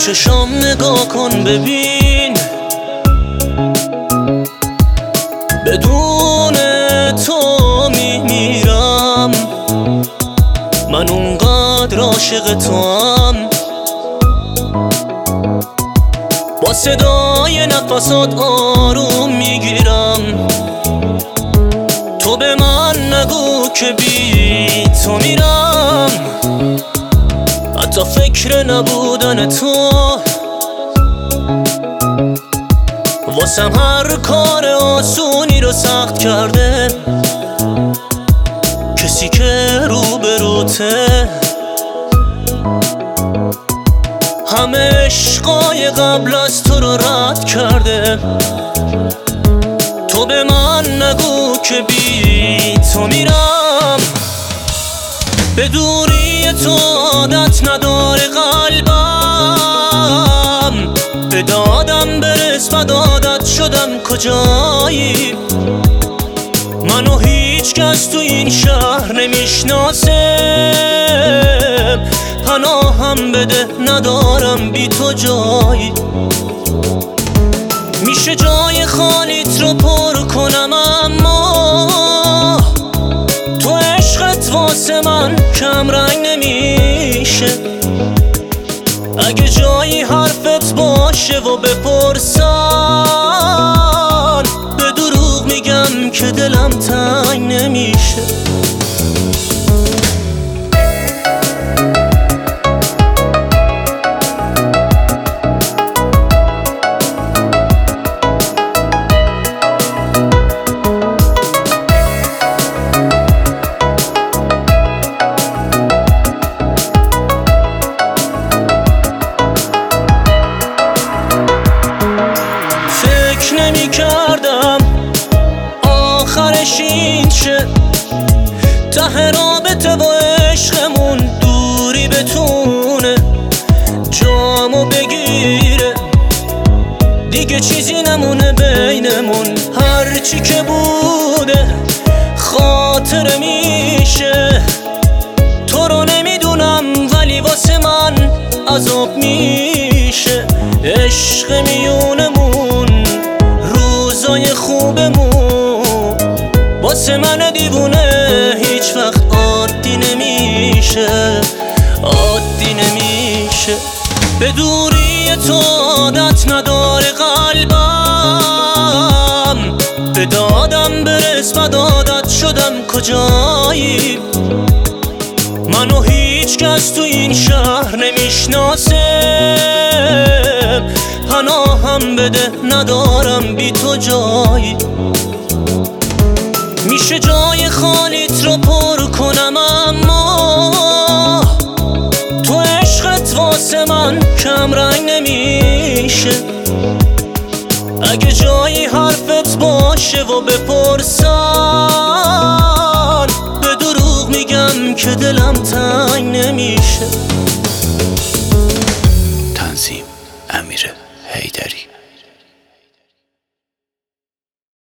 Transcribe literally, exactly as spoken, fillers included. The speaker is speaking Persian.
چشام نگاه کن ببین، بدون تو میمیرم. من اونقدر عاشق توام، با صدای نفسات آروم میگیرم. تو به من نگو که بی تو میرم، حتی فکر نبودن تو واسم هر کار آسونی رو سخت کرده. کسی که رو به روته همه عشقای قبل از تو رو رد کرده. تو به من نگو که بی تو میرم، به دوری تو عادت نداره قلبم. به دادم برس و عادت شدم کجایی. منو هیچ کس تو این شهر نمیشناسه، پناهم بده ندارم بی تو جایی. میشه جای خالیت رو پر کنم، اما تو عشقت واسه من کم رنگ نمیشه. اگه جایی حرفت باشه و بپرسن، به دروغ میگم که دلم تنگ نمیشه. نمی کردم آخرش این شه، ته رابطه و عشقمون دوری بتونه جامو بگیره. دیگه چیزی نمونه بینمون، هرچی که بوده خاطره میشه. تو رو نمیدونم ولی واسه من عذاب میشه. عشق میونمون روزای خوبمون واسه من دیوونه هیچ وقت عادی نمیشه، عادی نمیشه. به دوری تو عادت نداره قلبم. به دادم برس و عادت شدم کجایی. منو هیچ کس تو این شهر نمیشناسه، پناهم بده ندارم بی تو جایی. میشه جای خالیت رو پر کنم، اما تو عشقت واسه من کم رنگ نمیشه. اگه جایی حرفت باشه و بپرسن، به دروغ میگم که دلم تنگ نمیشه.